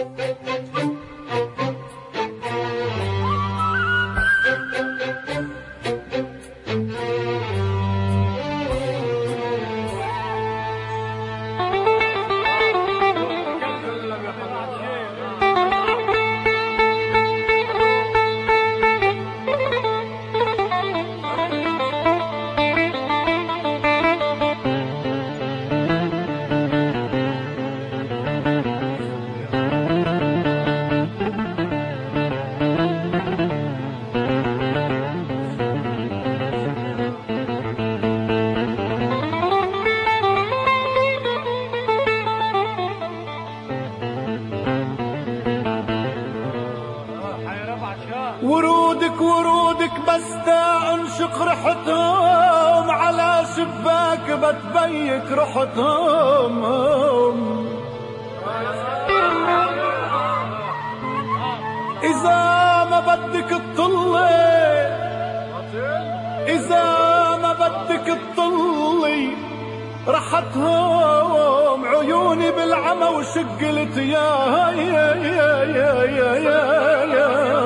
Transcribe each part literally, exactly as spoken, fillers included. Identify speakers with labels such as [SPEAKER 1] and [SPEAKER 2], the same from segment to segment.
[SPEAKER 1] ورودك ورودك بس تا انشق رحتهم على شباك بتبيك رحتهم. إذا ما بدك تطلي إذا ما بدك تطلي رحتهم عيوني بالعمى وشقلت يا يا يا يا يا يا يا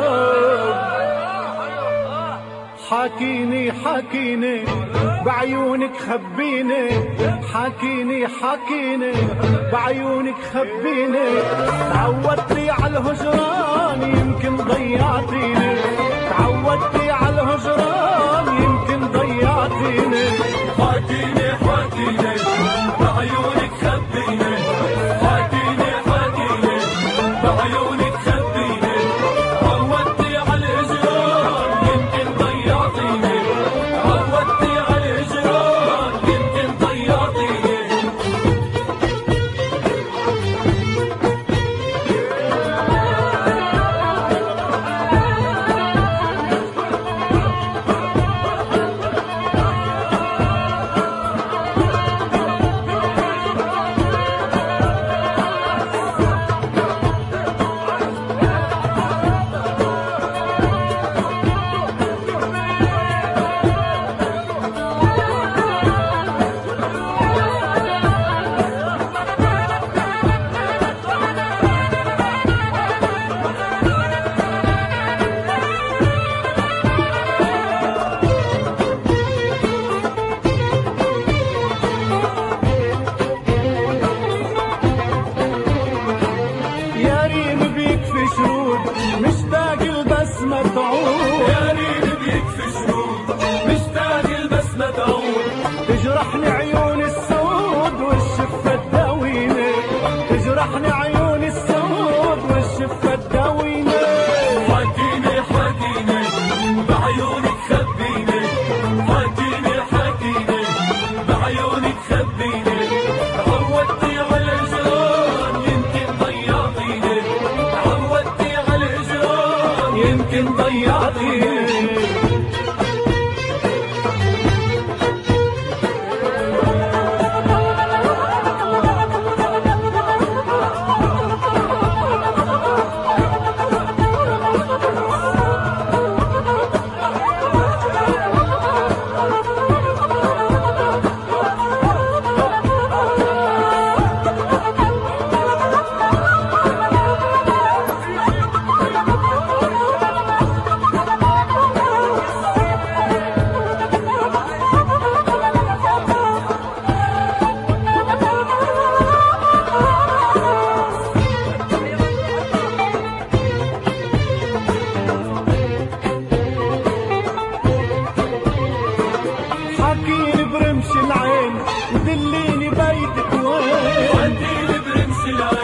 [SPEAKER 1] حاكيني حاكيني بعيونك خبيني، حاكيني حاكيني بعيونك خبيني. تعودتي على الهجران يمكن ضيعتيني، تعودتي على الهجران يمكن ضيعتيني.
[SPEAKER 2] حاكيني حاكيني بعيونك خبيني، حاكيني حاكيني بعيونك خبيني. عودتي على الهجران يمكن ضيعتيني، عودتي على الهجران يمكن ضيعتيني.
[SPEAKER 1] مشتاق البسمة تعود،
[SPEAKER 2] يا ريت بيكفي شرود مشتاق البسمة تعود.
[SPEAKER 1] تجرحني عيون السود والشفة تداويني، تجرحني عيون السود والشفة تداويني.
[SPEAKER 2] حاكيني حاكيني بعيونك خبيني، حاكيني حاكيني بعيونك خبيني. عودتي على الهجران يمكن ضيعتيني، عودتي على الهجران يمكن ضيعتيني.
[SPEAKER 1] حكيني برمش العين ودليني بيتك وين،
[SPEAKER 2] وديني برمش العين